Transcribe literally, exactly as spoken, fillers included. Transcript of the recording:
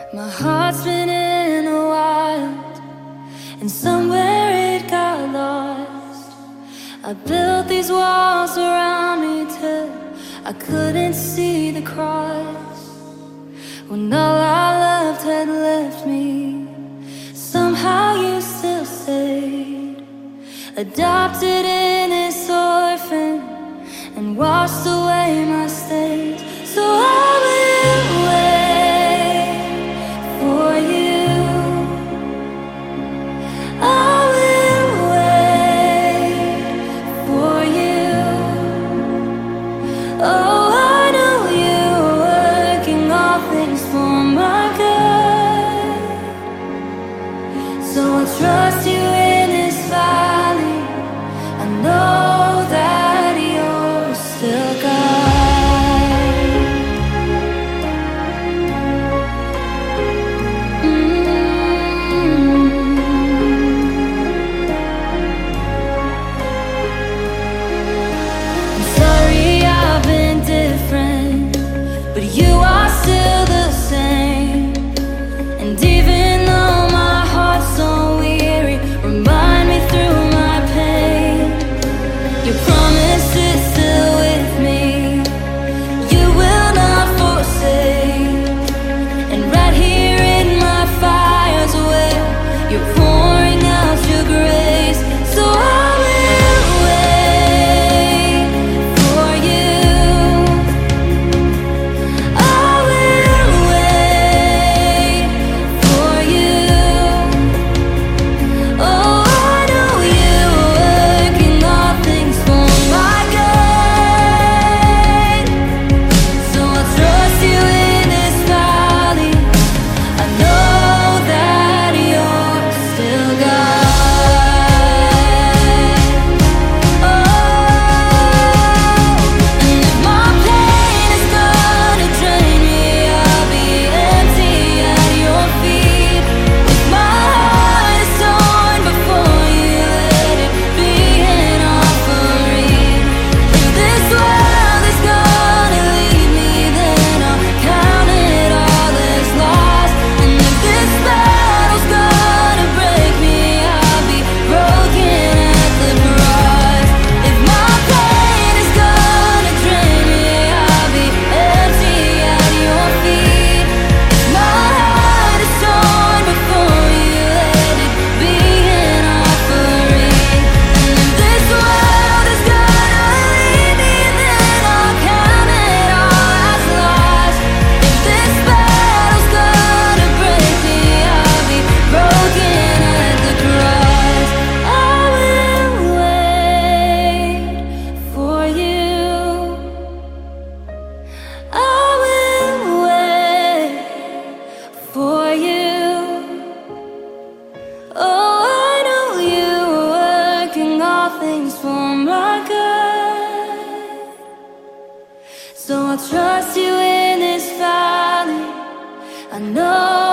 My heart's been in the wild, and somewhere it got lost. I built these walls around me till I couldn't see the cross. When all I loved had left me, somehow you still stayed. Adopted in this orphan and washed away my stains. So I will wait for you. I will wait for you. Oh, I know you're working all things for my good. So I trust you in this valley. I know that you're still God. You are still the same, and even though my heart's so weary, remind me through my pain. Your promise is still with me. You will not forsake. And right here in my fire's where you're pouring out your grace. So I things for my good. So I trust you in this valley. I know